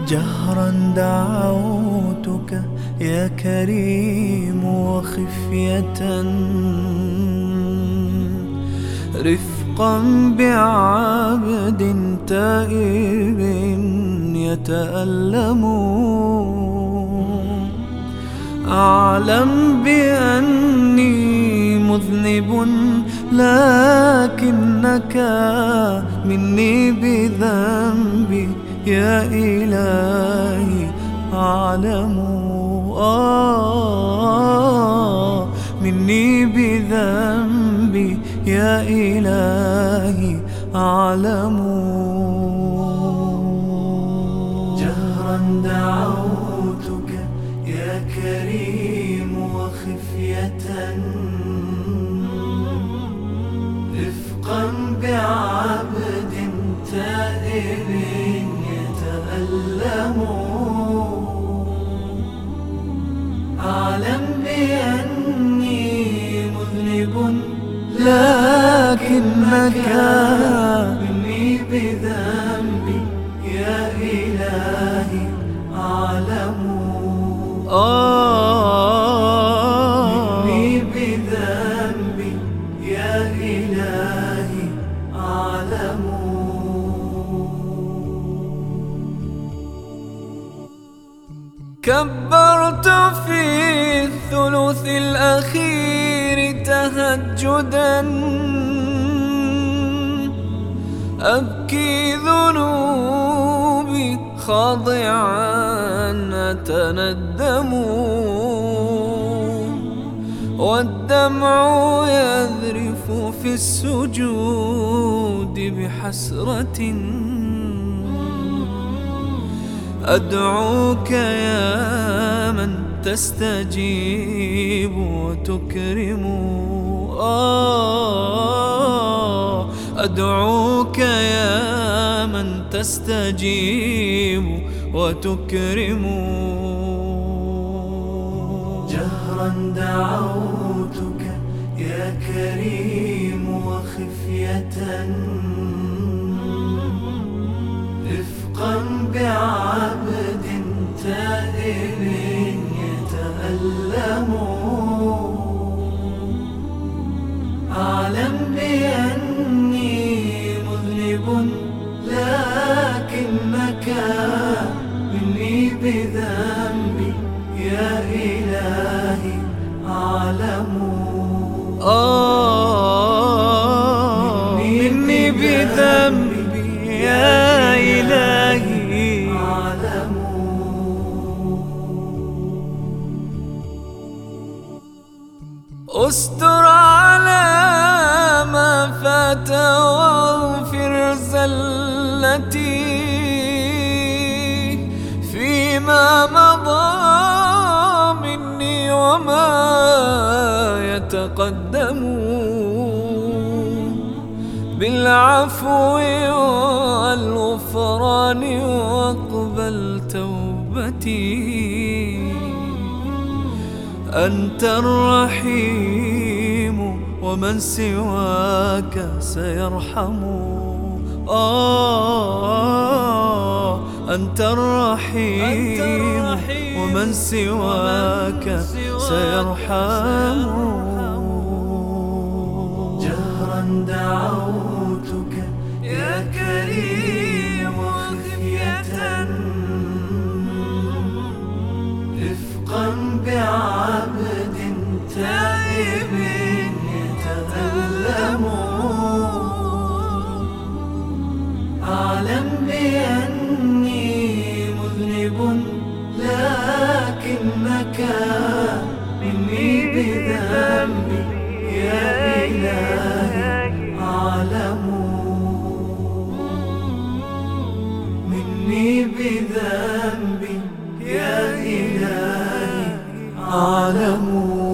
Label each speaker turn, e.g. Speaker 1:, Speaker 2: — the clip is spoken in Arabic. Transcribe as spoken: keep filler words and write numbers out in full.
Speaker 1: جهرا دعوتك يا كريم وخفية، رفقا بعبد تائب يتألم. أعلم بأني مذنب لكنك مني بذنبي يا إلهي أعلم. آه مني بذنبي يا إلهي أعلم. جهرا دعوتك يا كريم وخفية، رفقا بعبد تائب يتألم. أعلم بأني مذنب لكنك مني بذنبي يا إلهي أعلم. آه مني بذنبي يا إلهي أعلم. كبرت في الثلث الأخير تهجدا، أبكي ذنوبي خاضعا أتندم، والدمع يذرف في السجود بحسرة. أدعوك يا من تستجيب وتكرم. آه أدعوك يا من تستجيب وتكرم. جهرا دعوتك يا كريم وخفية، رفقا بعبد تائب يتألم. أعلم بأني مذنب لكنك مني بذنبي يا إلهي أعلم. آه مني بذنبي يا إلهي أعلم. استر على ما فات واغفر زلتي فيما مضى مني وما يتقدم. بالعفو والغفران واقبل توبتي، أنت الرحيم ومن سواك سيرحم. آه أنت الرحيم ومن سواك سيرحم. جهرا دعوتك يا كريم وخفية، رفقا بعبد تائب يتألم. أعلم بأني مذنب لكنك مني بذنبي يا إلهي أعلم. مني بذنبي يا إلهي أعلم.